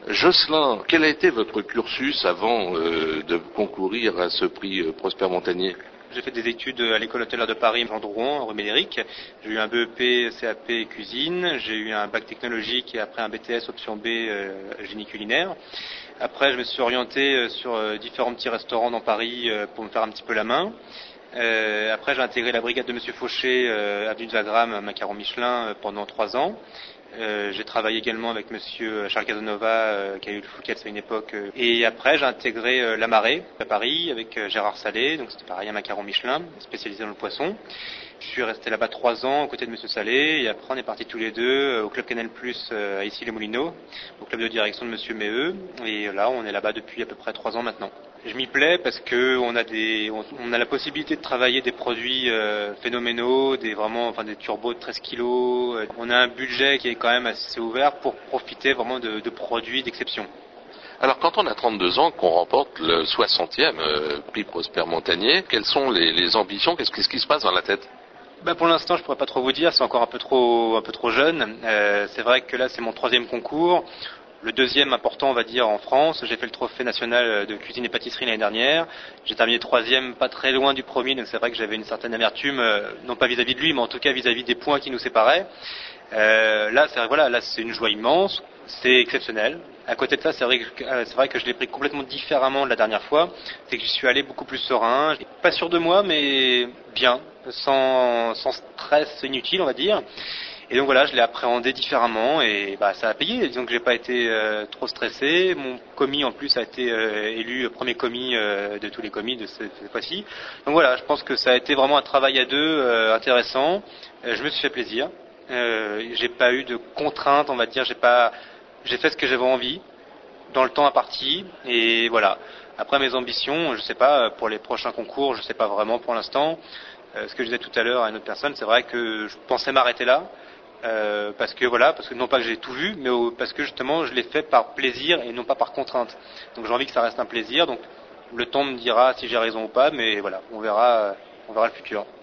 Jocelyn, quel a été votre cursus avant de concourir à ce prix Prosper Montagnier? J'ai fait des études à l'école hôtelière de Paris, Jean Drouin, rue Médéric. J'ai eu un BEP, CAP cuisine. J'ai eu un bac technologique et après un BTS option B génie culinaire. Après, je me suis orienté sur différents petits restaurants dans Paris pour me faire un petit peu la main. Après, j'ai intégré la brigade de Monsieur Fauché, avenue de Wagram, Macaron Michelin, pendant 3 ans. J'ai travaillé également avec Monsieur Charles Casanova, qui a eu le Fouquet's à une époque. Et après, j'ai intégré La Marée à Paris avec Gérard Salé, donc c'était pareil, un macaron Michelin, spécialisé dans le poisson. Je suis resté là-bas 3 ans aux côtés de Monsieur Salé, et après on est partis tous les deux au Club Canal+, à Issy-les-Moulineaux, au club de direction de Monsieur Méheux, et là on est là-bas depuis à peu près 3 ans maintenant. Je m'y plais parce que on a la possibilité de travailler des produits phénoménaux, des turbos de 13 kilos. On a un budget qui est quand même assez ouvert pour profiter vraiment de produits d'exception. Alors quand on a 32 ans, qu'on remporte le 60e prix Prosper Montagnier, quelles sont les ambitions? Qu'est-ce qui se passe dans la tête? Pour l'instant, je pourrais pas trop vous dire, c'est encore un peu trop jeune. C'est vrai que là, c'est mon 3e concours. Le 2e important, on va dire, en France. J'ai fait le trophée national de cuisine et pâtisserie l'année dernière. J'ai terminé 3e, pas très loin du premier, donc c'est vrai que j'avais une certaine amertume, non pas vis-à-vis de lui, mais en tout cas vis-à-vis des points qui nous séparaient. Là, c'est une joie immense, c'est exceptionnel. À côté de ça, c'est vrai que je l'ai pris complètement différemment de la dernière fois. C'est que j'y suis allé beaucoup plus serein, pas sûr de moi, mais bien, sans stress inutile, on va dire. Et donc voilà, je l'ai appréhendé différemment et ça a payé. Disons que j'ai pas été trop stressé. Mon commis en plus a été élu premier commis de tous les commis de cette fois-ci. Donc voilà, je pense que ça a été vraiment un travail à deux intéressant. Je me suis fait plaisir. J'ai pas eu de contraintes, on va dire. J'ai fait ce que j'avais envie dans le temps imparti et voilà. Après mes ambitions, je sais pas pour les prochains concours, je sais pas vraiment pour l'instant. Ce que je disais tout à l'heure à une autre personne, c'est vrai que je pensais m'arrêter là. Parce que non pas que j'ai tout vu, mais parce que justement je l'ai fait par plaisir et non pas par contrainte. Donc j'ai envie que ça reste un plaisir. Donc le temps me dira si j'ai raison ou pas, mais voilà, on verra le futur.